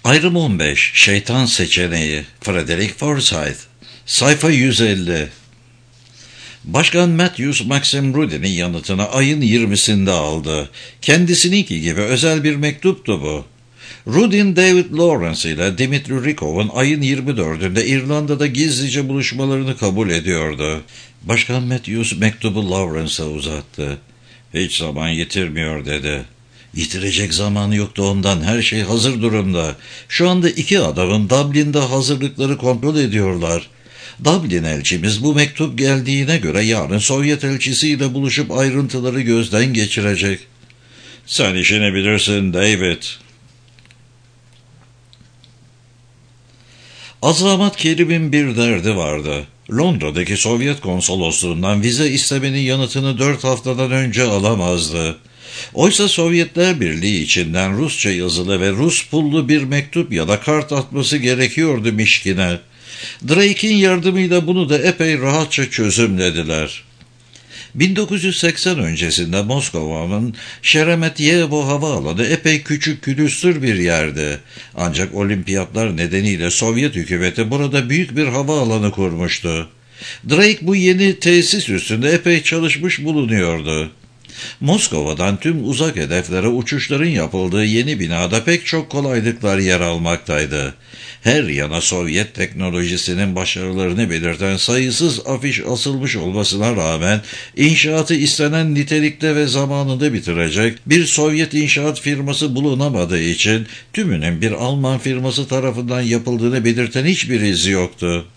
Ayrım 15. Şeytan Seçeneği. Frederick Forsyth. Sayfa 150. Başkan Matthews, Maxim Rudy'nin yanıtını ayın 20'sinde aldı. Kendisininki gibi özel bir mektuptu bu. Rudin, David Lawrence ile Dimitri Rikov'un ayın 24'ünde İrlanda'da gizlice buluşmalarını kabul ediyordu. Başkan Matthews mektubu Lawrence'a uzattı. "Hiç zaman yitirmiyor," dedi. "Yitirecek zamanı yoktu ondan. Her şey hazır durumda. Şu anda iki adamın Dublin'de hazırlıkları kontrol ediyorlar. Dublin elçimiz bu mektup geldiğine göre yarın Sovyet elçisiyle buluşup ayrıntıları gözden geçirecek." "Sen işini bilirsin David." Azamat Kerim'in bir derdi vardı. Londra'daki Sovyet konsolosluğundan vize istemenin yanıtını 4 haftadan önce alamazdı. Oysa Sovyetler Birliği içinden Rusça yazılı ve Rus pullu bir mektup ya da kart atması gerekiyordu Mişkin'e. Drake'in yardımıyla bunu da epey rahatça çözümlediler. 1980 öncesinde Moskova'nın Şeremetyevo havaalanı epey küçük külüstür bir yerdi. Ancak olimpiyatlar nedeniyle Sovyet hükümeti burada büyük bir havaalanı kurmuştu. Drake bu yeni tesis üstünde epey çalışmış bulunuyordu. Moskova'dan tüm uzak hedeflere uçuşların yapıldığı yeni binada pek çok kolaylıklar yer almaktaydı. Her yana Sovyet teknolojisinin başarılarını belirten sayısız afiş asılmış olmasına rağmen inşaatı istenen nitelikte ve zamanında bitirecek bir Sovyet inşaat firması bulunamadığı için tümünün bir Alman firması tarafından yapıldığını belirten hiçbir iz yoktu.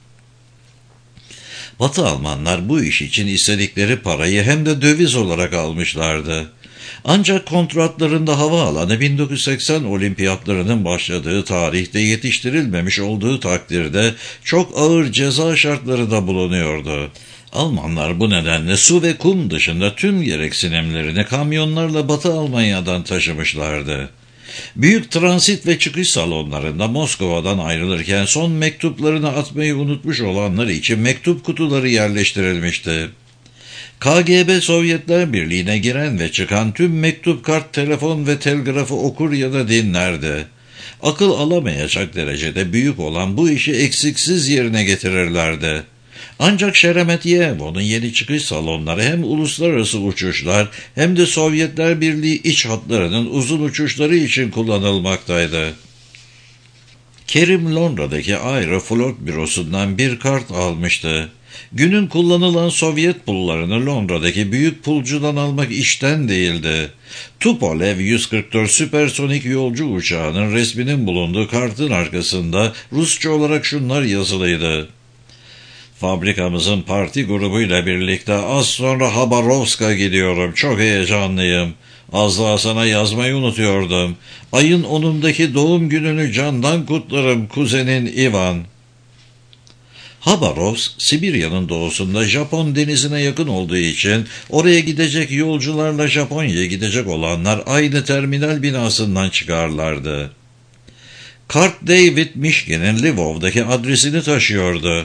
Batı Almanlar bu iş için istedikleri parayı hem de döviz olarak almışlardı. Ancak kontratlarında havaalanı 1980 olimpiyatlarının başladığı tarihte yetiştirilmemiş olduğu takdirde çok ağır ceza şartları da bulunuyordu. Almanlar bu nedenle su ve kum dışında tüm gereksinimlerini kamyonlarla Batı Almanya'dan taşımışlardı. Büyük transit ve çıkış salonlarında Moskova'dan ayrılırken son mektuplarını atmayı unutmuş olanlar için mektup kutuları yerleştirilmişti. KGB Sovyetler Birliği'ne giren ve çıkan tüm mektup, kart, telefon ve telgrafı okur ya da dinlerdi. Akıl alamayacak derecede büyük olan bu işi eksiksiz yerine getirirlerdi. Ancak Şeremetyevo'nun yeni çıkış salonları hem uluslararası uçuşlar hem de Sovyetler Birliği iç hatlarının uzun uçuşları için kullanılmaktaydı. Kerim Londra'daki Aeroflot bürosundan bir kart almıştı. Günün kullanılan Sovyet pullarını Londra'daki büyük pulcudan almak işten değildi. Tupolev 144 süpersonik yolcu uçağının resminin bulunduğu kartın arkasında Rusça olarak şunlar yazılıydı: "Fabrikamızın parti grubuyla birlikte az sonra Habarovsk'a gidiyorum. Çok heyecanlıyım. Az daha sana yazmayı unutuyordum. Ayın 10'undaki doğum gününü candan kutlarım kuzenin Ivan." Habarovsk, Sibirya'nın doğusunda Japon denizine yakın olduğu için oraya gidecek yolcularla Japonya'ya gidecek olanlar aynı terminal binasından çıkarlardı. Kart David Mişkin'in Lvov'daki adresini taşıyordu.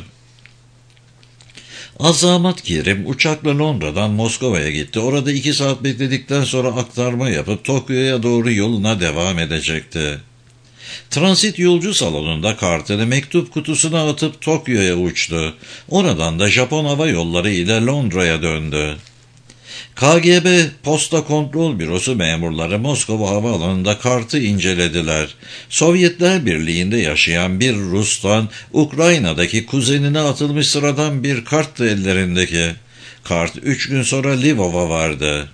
Azamat Kerim uçakla Londra'dan Moskova'ya gitti. Orada 2 saat bekledikten sonra aktarma yapıp Tokyo'ya doğru yoluna devam edecekti. Transit yolcu salonunda kartını mektup kutusuna atıp Tokyo'ya uçtu. Oradan da Japon Hava Yolları ile Londra'ya döndü. KGB Posta Kontrol Bürosu memurları Moskova Havaalanı'nda kartı incelediler. Sovyetler Birliği'nde yaşayan bir Rus'tan Ukrayna'daki kuzenine atılmış sıradan bir karttı ellerindeki. Kart 3 gün sonra Lvov'a vardı.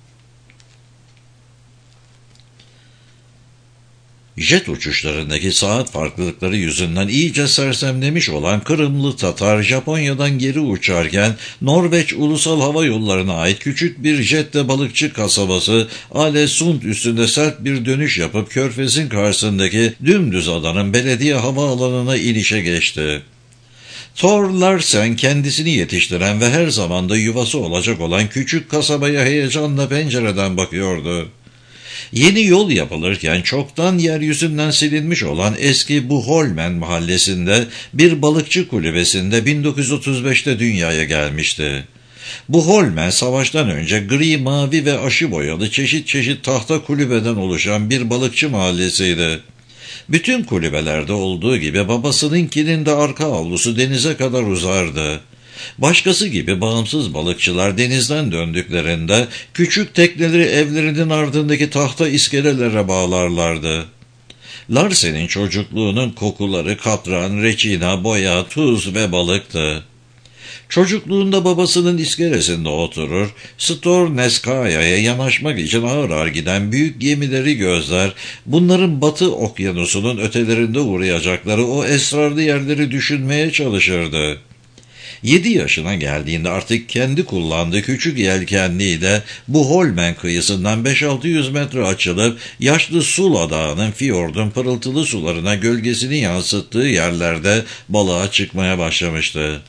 Jet uçuşlarındaki saat farklılıkları yüzünden iyice sersemlemiş olan Kırımlı Tatar Japonya'dan geri uçarken Norveç Ulusal Hava Yolları'na ait küçük bir jette balıkçı kasabası Alesund üstünde sert bir dönüş yapıp körfezin karşısındaki dümdüz adanın belediye havaalanına inişe geçti. Thor Larsen kendisini yetiştiren ve her zaman da yuvası olacak olan küçük kasabaya heyecanla pencereden bakıyordu. Yeni yol yapılırken çoktan yeryüzünden silinmiş olan eski Buholmen mahallesinde bir balıkçı kulübesinde 1935'te dünyaya gelmişti. Buholmen savaştan önce gri, mavi ve aşı boyalı çeşit çeşit tahta kulübeden oluşan bir balıkçı mahallesiydi. Bütün kulübelerde olduğu gibi babasınınkinin de arka avlusu denize kadar uzardı. Başkası gibi bağımsız balıkçılar denizden döndüklerinde küçük tekneleri evlerinin ardındaki tahta iskelelere bağlarlardı. Larsen'in çocukluğunun kokuları katran, reçina, boya, tuz ve balıktı. Çocukluğunda babasının iskelesinde oturur, Storneskaya'ya yanaşmak için ağır ağır giden büyük gemileri gözler, bunların Batı Okyanusu'nun ötelerinde uğrayacakları o esrarlı yerleri düşünmeye çalışırdı. 7 yaşına geldiğinde artık kendi kullandığı küçük yelkenliyle bu Holmen kıyısından 5-600 metre açılıp yaşlı Sula Dağı'nın fiyordun pırıltılı sularına gölgesini yansıttığı yerlerde balığa çıkmaya başlamıştı.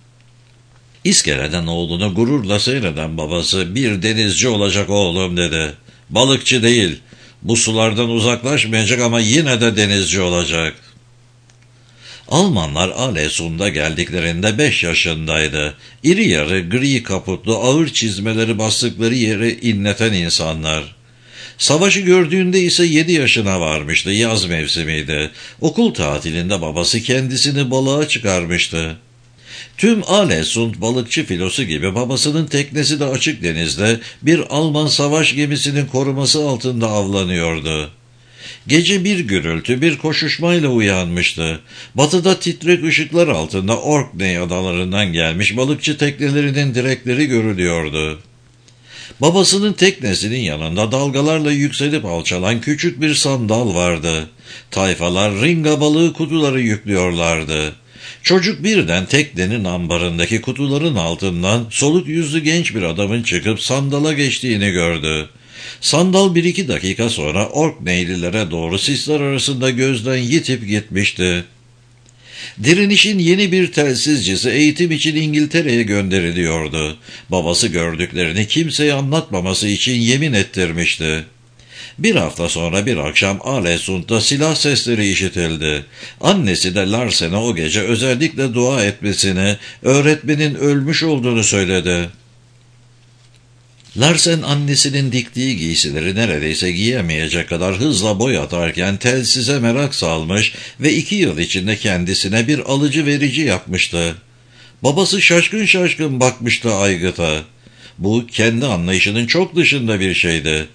İskeleden oğlunu gururla seyreden babası "Bir denizci olacak oğlum" dedi. "Balıkçı değil, bu sulardan uzaklaşmayacak ama yine de denizci olacak." Almanlar Alesund'a geldiklerinde 5 yaşındaydı. İri yarı, gri kaputlu, ağır çizmeleri bastıkları yeri inleten insanlar. Savaşı gördüğünde ise 7 yaşına varmıştı, yaz mevsimiydi. Okul tatilinde babası kendisini balığa çıkarmıştı. Tüm Alesund balıkçı filosu gibi babasının teknesi de açık denizde bir Alman savaş gemisinin koruması altında avlanıyordu. Gece bir gürültü, bir koşuşmayla uyanmıştı. Batıda titrek ışıklar altında Orkney adalarından gelmiş balıkçı teknelerinin direkleri görülüyordu. Babasının teknesinin yanında dalgalarla yükselip alçalan küçük bir sandal vardı. Tayfalar ringa balığı kutuları yüklüyorlardı. Çocuk birden teknenin ambarındaki kutuların altından soluk yüzlü genç bir adamın çıkıp sandala geçtiğini gördü. Sandal 1-2 dakika sonra Orkneylilere doğru sisler arasında gözden yitip gitmişti. Direnişin yeni bir telsizcisi eğitim için İngiltere'ye gönderiliyordu. Babası gördüklerini kimseye anlatmaması için yemin ettirmişti. Bir hafta sonra bir akşam Alesund'da silah sesleri işitildi. Annesi de Larsen'e o gece özellikle dua etmesini, öğretmenin ölmüş olduğunu söyledi. Larsen annesinin diktiği giysileri neredeyse giyemeyecek kadar hızla boy atarken telsize merak salmış ve 2 yıl içinde kendisine bir alıcı verici yapmıştı. Babası şaşkın şaşkın bakmıştı aygıta. Bu kendi anlayışının çok dışında bir şeydi.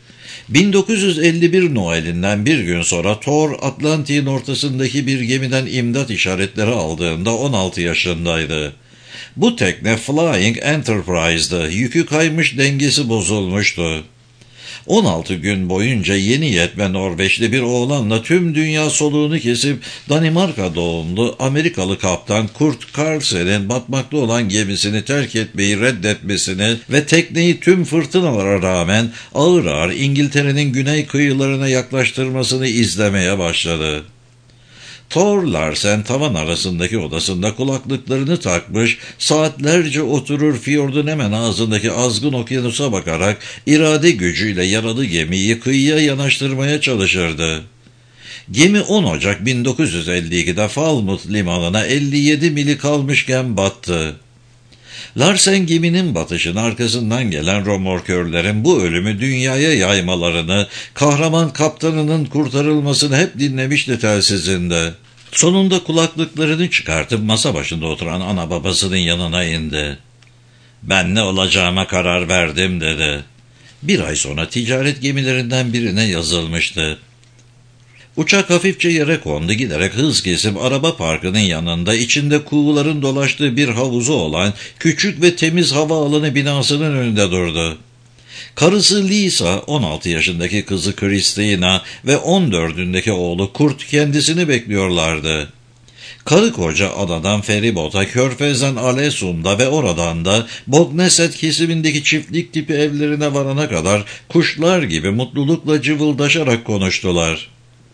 1951 Noel'inden bir gün sonra Thor Atlantik'in ortasındaki bir gemiden imdat işaretleri aldığında 16 yaşındaydı. Bu tekne Flying Enterprise'dı. Yükü kaymış, dengesi bozulmuştu. 16 gün boyunca yeni yetme Norveçli bir oğlanla tüm dünya soluğunu kesip Danimarka doğumlu Amerikalı kaptan Kurt Carlsen'in batmakta olan gemisini terk etmeyi reddetmesini ve tekneyi tüm fırtınalara rağmen ağır ağır İngiltere'nin güney kıyılarına yaklaştırmasını izlemeye başladı. Thor Larsen tavan arasındaki odasında kulaklıklarını takmış, saatlerce oturur fiyordun hemen ağzındaki azgın okyanusa bakarak irade gücüyle yaralı gemiyi kıyıya yanaştırmaya çalışırdı. Gemi 10 Ocak 1952'de Falmouth limanına 57 mili kalmışken battı. Larsen geminin batışının arkasından gelen romorkörlerin bu ölümü dünyaya yaymalarını, kahraman kaptanının kurtarılmasını hep dinlemişti telsizinde. Sonunda kulaklıklarını çıkartıp masa başında oturan ana babasının yanına indi. "Ben ne olacağıma karar verdim" dedi. 1 ay sonra ticaret gemilerinden birine yazılmıştı. Uçak hafifçe yere kondu, giderek hız kesip araba parkının yanında içinde kuğuların dolaştığı bir havuzu olan küçük ve temiz havaalanı binasının önünde durdu. Karısı Lisa, 16 yaşındaki kızı Christina ve 14'ündeki oğlu Kurt kendisini bekliyorlardı. Karı koca adadan feribota, Körfez'den Alesund'a ve oradan da Bogneset kesimindeki çiftlik tipi evlerine varana kadar kuşlar gibi mutlulukla cıvıldaşarak konuştular.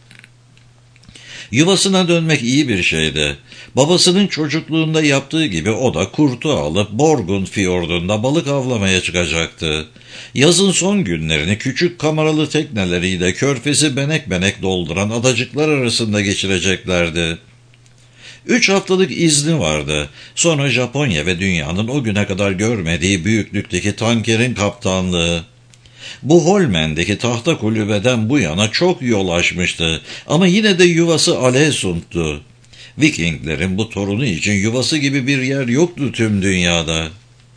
Yuvasına dönmek iyi bir şeydi. Babasının çocukluğunda yaptığı gibi o da kurtu alıp Borgun fiyordunda balık avlamaya çıkacaktı. Yazın son günlerini küçük kameralı tekneleriyle körfezi benek benek dolduran adacıklar arasında geçireceklerdi. 3 haftalık izni vardı. Sonra Japonya ve dünyanın o güne kadar görmediği büyüklükteki tankerin kaptanlığı. Bu Holmen'deki tahta kulübeden bu yana çok yol açmıştı ama yine de yuvası Alesund'tu. Vikinglerin bu torunu için yuvası gibi bir yer yoktu tüm dünyada.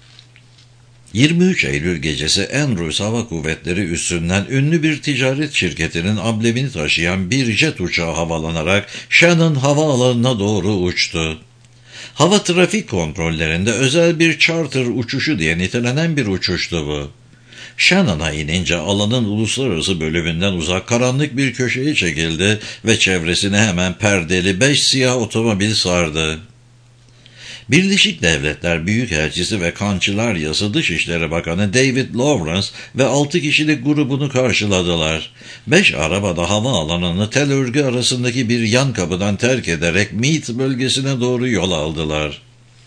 23 Eylül gecesi Andrews Hava Kuvvetleri üssünden ünlü bir ticaret şirketinin amblemini taşıyan bir jet uçağı havalanarak Shannon havaalanına doğru uçtu. Hava trafik kontrollerinde özel bir charter uçuşu diye nitelenen bir uçuştu bu. Shannon'a inince alanın uluslararası bölümünden uzak karanlık bir köşeye çekildi ve çevresine hemen perdeli 5 siyah otomobil sardı. Birleşik Devletler Büyükelçisi ve Kançılaryası Dışişleri Bakanı David Lawrence ve 6 kişilik grubunu karşıladılar. 5 araba da havaalanını tel örgü arasındaki bir yan kapıdan terk ederek Meade bölgesine doğru yol aldılar.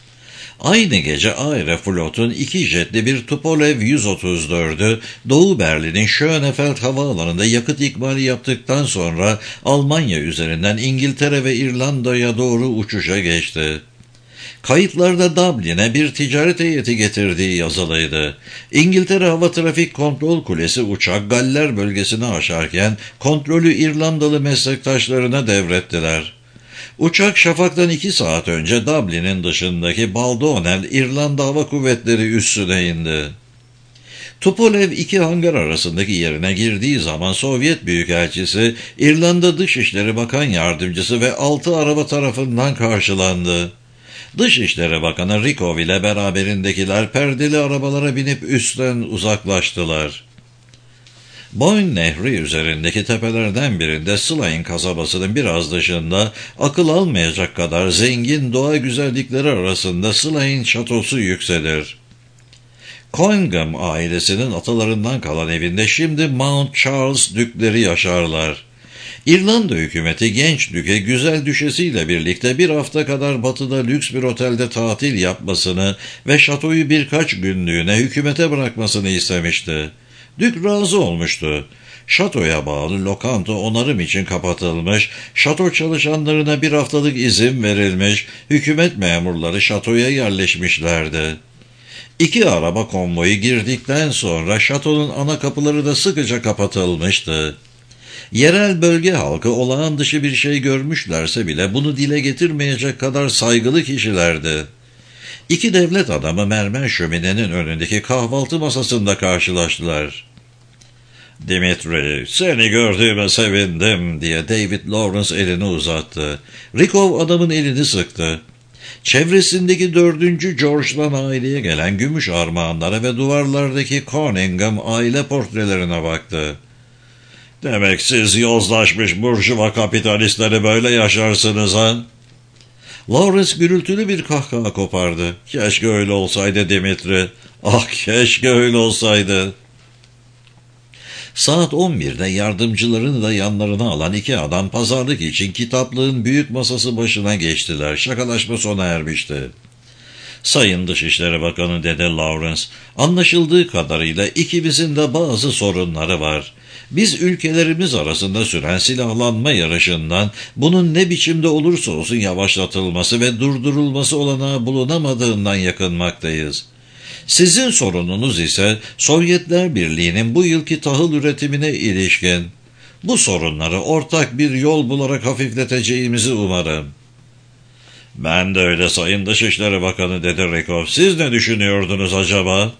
Aynı gece Aeroflot'un 2 jetli bir Tupolev 134'ü Doğu Berlin'in Schönefeld havaalanında yakıt ikmali yaptıktan sonra Almanya üzerinden İngiltere ve İrlanda'ya doğru uçuşa geçti. Kayıtlarda Dublin'e bir ticaret heyeti getirdiği yazılıydı. İngiltere Hava Trafik Kontrol Kulesi uçak Galler bölgesini aşarken kontrolü İrlandalı meslektaşlarına devrettiler. Uçak şafaktan 2 saat önce Dublin'in dışındaki Baldonel İrlanda Hava Kuvvetleri üssüne indi. Tupolev 2 hangar arasındaki yerine girdiği zaman Sovyet Büyükelçisi, İrlanda Dışişleri Bakan Yardımcısı ve 6 araba tarafından karşılandı. Dışişleri Bakanı Rykov ile beraberindekiler perdeli arabalara binip üstten uzaklaştılar. Boyne Nehri üzerindeki tepelerden birinde Slane kasabasının biraz dışında akıl almayacak kadar zengin doğa güzellikleri arasında Slane şatosu yükselir. Coingham ailesinin atalarından kalan evinde şimdi Mount Charles dükleri yaşarlar. İrlanda hükümeti genç düke güzel düşesiyle birlikte bir hafta kadar batıda lüks bir otelde tatil yapmasını ve şatoyu birkaç günlüğüne hükümete bırakmasını istemişti. Dük razı olmuştu. Şatoya bağlı lokanta onarım için kapatılmış, şato çalışanlarına bir haftalık izin verilmiş, hükümet memurları şatoya yerleşmişlerdi. 2 araba konvoyu girdikten sonra şatonun ana kapıları da sıkıca kapatılmıştı. Yerel bölge halkı olağan dışı bir şey görmüşlerse bile bunu dile getirmeyecek kadar saygılı kişilerdi. 2 devlet adamı mermer şöminenin önündeki kahvaltı masasında karşılaştılar. "Dimitri, seni gördüğüme sevindim," diye David Lawrence elini uzattı. Rykov adamın elini sıktı. Çevresindeki 4. George'dan aileye gelen gümüş armağanlara ve duvarlardaki Coningham aile portrelerine baktı. "Demek siz yozlaşmış burjuva kapitalistleri böyle yaşarsınız ha?" Lawrence gürültülü bir kahkaha kopardı. "Keşke öyle olsaydı Dimitri. Ah, keşke öyle olsaydı." Saat 11'de yardımcılarını da yanlarına alan 2 adam pazarlık için kitaplığın büyük masası başına geçtiler. Şakalaşma sona ermişti. "Sayın Dışişleri Bakanı," dedi Lawrence, "anlaşıldığı kadarıyla ikimizin de bazı sorunları var. Biz ülkelerimiz arasında süren silahlanma yarışından bunun ne biçimde olursa olsun yavaşlatılması ve durdurulması olanağı bulunamadığından yakınmaktayız. Sizin sorununuz ise Sovyetler Birliği'nin bu yılki tahıl üretimine ilişkin. Bu sorunları ortak bir yol bularak hafifleteceğimizi umarım." "Ben de öyle Sayın Dışişleri Bakanı," dedi Rykov. "Siz ne düşünüyordunuz acaba?"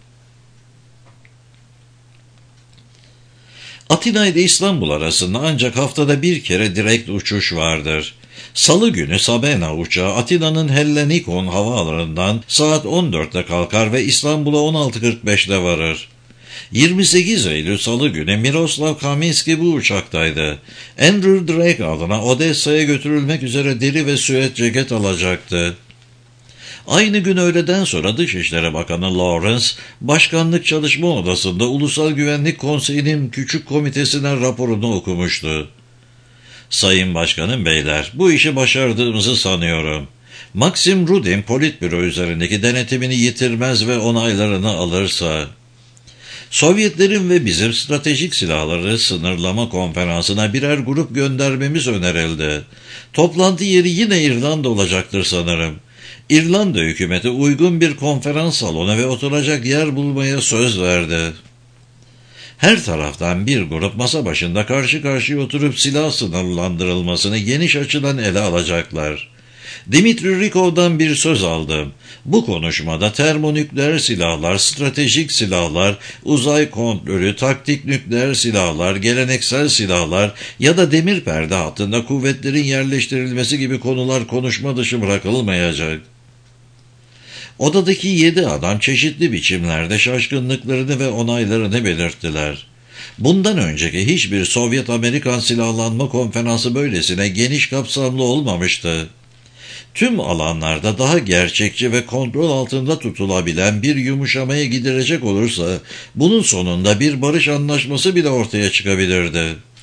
Atina ile İstanbul arasında ancak haftada bir kere direkt uçuş vardır. Salı günü Sabena uçağı Atina'nın Hellenikon havaalanından saat 14'te kalkar ve İstanbul'a 16.45'te varır. 28 Eylül Salı günü Miroslav Kaminski bu uçaktaydı. Andrew Drake adına Odessa'ya götürülmek üzere deri ve süet ceket alacaktı. Aynı gün öğleden sonra Dışişleri Bakanı Lawrence, Başkanlık Çalışma Odası'nda Ulusal Güvenlik Konseyi'nin küçük komitesine raporunu okumuştu. "Sayın Başkanım, beyler, bu işi başardığımızı sanıyorum. Maxim Rudin Politbüro üzerindeki denetimini yitirmez ve onaylarını alırsa, Sovyetlerin ve bizim stratejik silahları sınırlama konferansına birer grup göndermemiz önerildi. Toplantı yeri yine İrlanda olacaktır sanırım. İrlanda hükümeti uygun bir konferans salonu ve oturacak yer bulmaya söz verdi." Her taraftan bir grup masa başında karşı karşıya oturup silah sınırlandırılmasını geniş açıdan ele alacaklar. Dmitri Rikov'dan bir söz aldım. Bu konuşmada termonükleer silahlar, stratejik silahlar, uzay kontrolü, taktik nükleer silahlar, geleneksel silahlar ya da demir perde hattında kuvvetlerin yerleştirilmesi gibi konular konuşma dışı bırakılmayacak. Odadaki 7 adam çeşitli biçimlerde şaşkınlıklarını ve onaylarını belirttiler. Bundan önceki hiçbir Sovyet-Amerikan silahlanma konferansı böylesine geniş kapsamlı olmamıştı. Tüm alanlarda daha gerçekçi ve kontrol altında tutulabilen bir yumuşamaya gidirecek olursa, bunun sonunda bir barış anlaşması bile ortaya çıkabilirdi.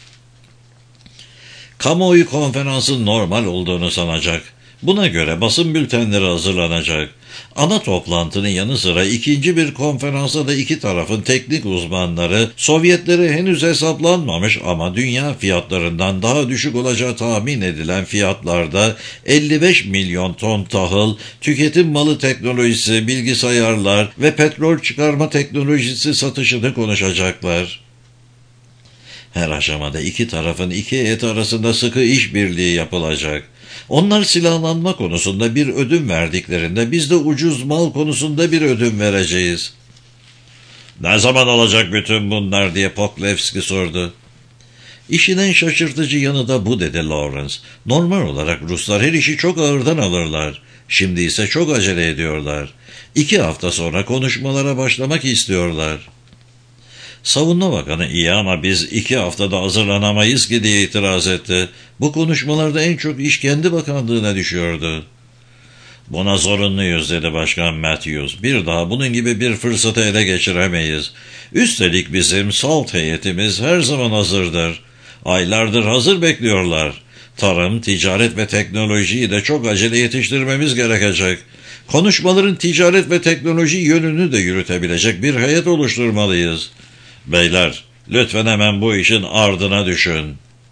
Kamuoyu konferansın normal olduğunu sanacak. Buna göre basın bültenleri hazırlanacak. Ana toplantının yanı sıra ikinci bir konferansa da iki tarafın teknik uzmanları Sovyetleri henüz hesaplanmamış ama dünya fiyatlarından daha düşük olacağı tahmin edilen fiyatlarda 55 milyon ton tahıl, tüketim malı teknolojisi, bilgisayarlar ve petrol çıkarma teknolojisi satışını konuşacaklar. Her aşamada iki tarafın iki heyet arasında sıkı işbirliği yapılacak. Onlar silahlanma konusunda bir ödün verdiklerinde biz de ucuz mal konusunda bir ödün vereceğiz. Ne zaman olacak bütün bunlar diye Poklevski sordu. İşin en şaşırtıcı yanı da bu dedi Lawrence. Normal olarak Ruslar her işi çok ağırdan alırlar. Şimdi ise çok acele ediyorlar. 2 hafta sonra konuşmalara başlamak istiyorlar. Savunma Bakanı iyi ama biz 2 haftada hazırlanamayız ki diye itiraz etti. Bu konuşmalarda en çok iş kendi bakanlığına düşüyordu. Buna zorunluyuz dedi Başkan Matthews. Bir daha bunun gibi bir fırsatı ele geçiremeyiz. Üstelik bizim SALT heyetimiz her zaman hazırdır. Aylardır hazır bekliyorlar. Tarım, ticaret ve teknolojiyi de çok acele yetiştirmemiz gerekecek. Konuşmaların ticaret ve teknoloji yönünü de yürütebilecek bir heyet oluşturmalıyız. Beyler, lütfen hemen bu işin ardına düşün.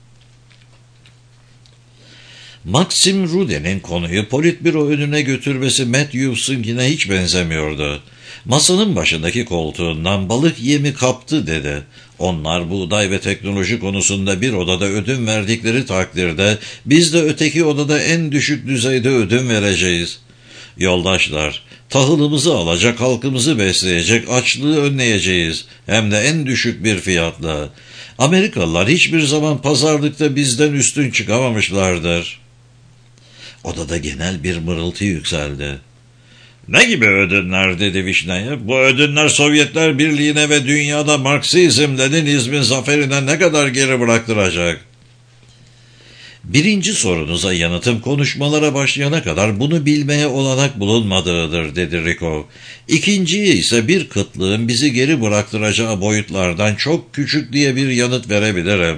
Maxim Rude'nin konuyu politbüro önüne götürmesi Matthews'unkine hiç benzemiyordu. Masanın başındaki koltuğundan balık yemi kaptı dedi. Onlar buğday ve teknoloji konusunda bir odada ödün verdikleri takdirde biz de öteki odada en düşük düzeyde ödün vereceğiz. Yoldaşlar, tahılımızı alacak, halkımızı besleyecek, açlığı önleyeceğiz. Hem de en düşük bir fiyatla. Amerikalılar hiçbir zaman pazarlıkta bizden üstün çıkamamışlardır. Odada genel bir mırıltı yükseldi. Ne gibi ödünler dedi Vişneyev. Bu ödünler Sovyetler Birliği'ne ve dünyada Marksizm, Leninizmin zaferine ne kadar geri bıraktıracak? Birinci sorunuza yanıtım konuşmalara başlayana kadar bunu bilmeye olanak bulunmadığıdır dedi Rikov. İkinciye ise bir kıtlığın bizi geri bıraktıracağı boyutlardan çok küçük diye bir yanıt verebilirim.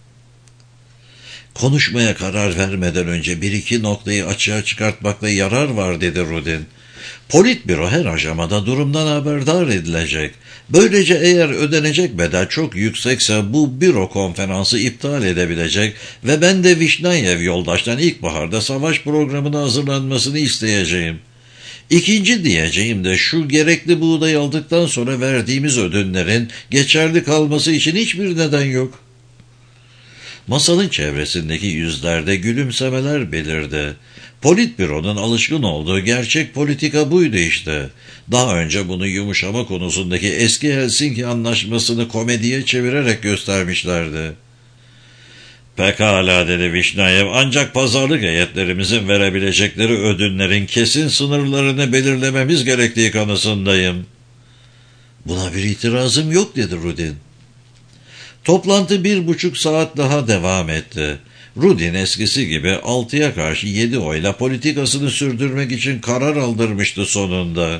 Konuşmaya karar vermeden önce bir iki noktayı açığa çıkartmakta yarar var dedi Rudin. Politbüro her aşamada durumdan haberdar edilecek. Böylece eğer ödenecek bedel çok yüksekse bu büro konferansı iptal edebilecek ve ben de Vişneyev yoldaştan ilkbaharda savaş programına hazırlanmasını isteyeceğim. İkinci diyeceğim de şu gerekli buğdayı aldıktan sonra verdiğimiz ödünlerin geçerli kalması için hiçbir neden yok. Masanın çevresindeki yüzlerde gülümsemeler belirdi. Politbüro'nun alışkın olduğu gerçek politika buydu işte. Daha önce bunu yumuşama konusundaki eski Helsinki anlaşmasını komediye çevirerek göstermişlerdi. Pekala dedi Vişneyev, ancak pazarlık heyetlerimizin verebilecekleri ödünlerin kesin sınırlarını belirlememiz gerektiği kanısındayım. Buna bir itirazım yok dedi Rudin. Toplantı 1,5 saat daha devam etti. Rudin eskisi gibi 6'ya karşı 7 oyla politikasını sürdürmek için karar aldırmıştı sonunda.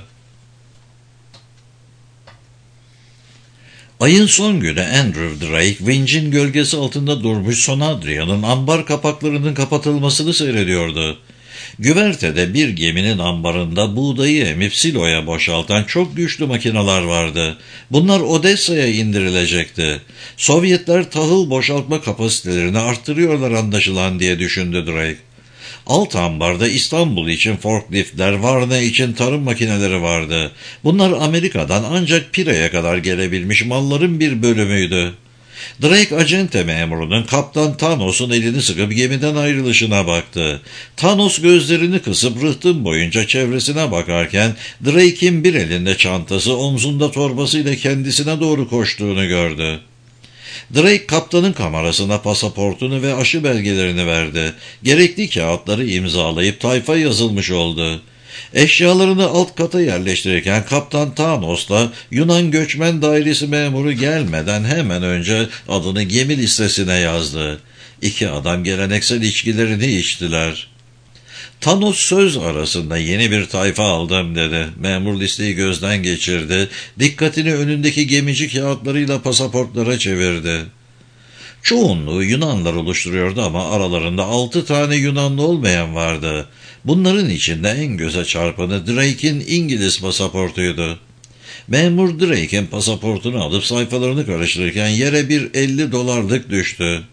Ayın son günü Andrew Drake, vincin gölgesi altında durmuş Sonadria'nın ambar kapaklarının kapatılmasını seyrediyordu. Güvertede bir geminin ambarında buğdayı emip siloya boşaltan çok güçlü makineler vardı. Bunlar Odessa'ya indirilecekti. Sovyetler tahıl boşaltma kapasitelerini arttırıyorlar anlaşılan diye düşündü Drake. Alt ambarda İstanbul için forkliftler, Varna için tarım makineleri vardı. Bunlar Amerika'dan ancak Pire'ye kadar gelebilmiş malların bir bölümüydü. Drake acente memurunun Kaptan Thanos'un elini sıkıp gemiden ayrılışına baktı. Thanos gözlerini kısıp rıhtım boyunca çevresine bakarken Drake'in bir elinde çantası, omzunda torbasıyla kendisine doğru koştuğunu gördü. Drake kaptanın kamerasına pasaportunu ve aşı belgelerini verdi. Gerekli kağıtları imzalayıp tayfa yazılmış oldu. Eşyalarını alt kata yerleştirirken Kaptan Thanos da Yunan Göçmen Dairesi memuru gelmeden hemen önce adını gemi listesine yazdı. İki adam geleneksel içkilerini içtiler. Thanos söz arasında yeni bir tayfa aldım dedi. Memur listeyi gözden geçirdi. Dikkatini önündeki gemici kağıtlarıyla pasaportlara çevirdi. Çoğunluğu Yunanlar oluşturuyordu ama aralarında 6 tane Yunanlı olmayan vardı. Bunların içinde en göze çarpanı Drake'in İngiliz pasaportuydu. Memur Drake'in pasaportunu alıp sayfalarını karıştırırken yere bir $50 düştü.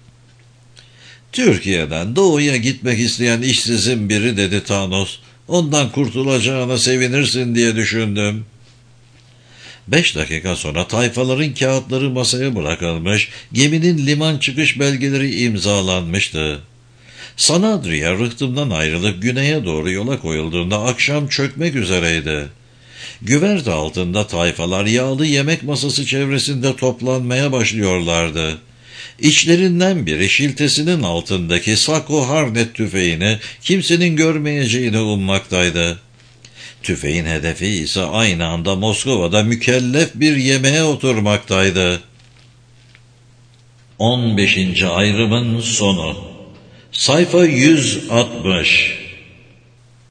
Türkiye'den doğuya gitmek isteyen işsizin biri dedi Thanos. Ondan kurtulacağına sevinirsin diye düşündüm. 5 dakika sonra tayfaların kağıtları masaya bırakılmış, geminin liman çıkış belgeleri imzalanmıştı. Sanadriya rıhtımdan ayrılıp güneye doğru yola koyulduğunda akşam çökmek üzereydi. Güverte altında tayfalar yağlı yemek masası çevresinde toplanmaya başlıyorlardı. İçlerinden biri şiltesinin altındaki Sako Harnet tüfeğini kimsenin görmeyeceğini ummaktaydı. Tüfeğin hedefi ise aynı anda Moskova'da mükellef bir yemeğe oturmaktaydı. 15. ayrımın sonu. Sayfa 160.